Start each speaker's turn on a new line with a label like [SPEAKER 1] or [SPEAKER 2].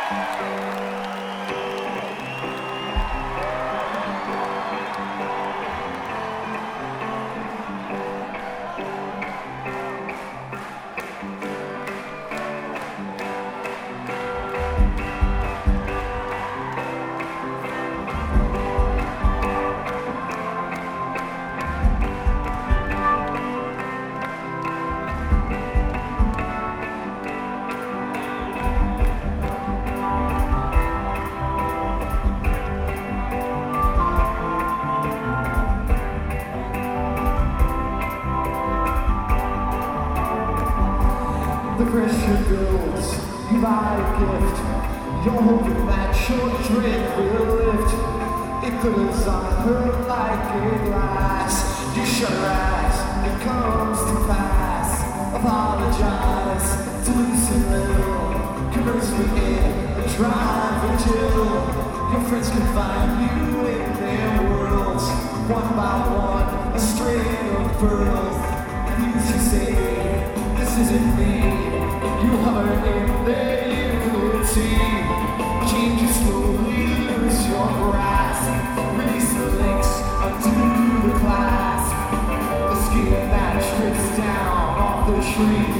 [SPEAKER 1] The pressure builds, you buy a gift. You're hoping that your drink will lift. It glitters on her like a glass. You shut her eyes, it comes to pass. Apologize to loosen little. Converse with it, drive a chill. Your friends can find you in their worlds. One by one, a string of pearls. These you say, this isn't me. You hover in their unity. Change slowly, lose your grasp. Release the links, undo the clasp. The skin that strips down off the tree.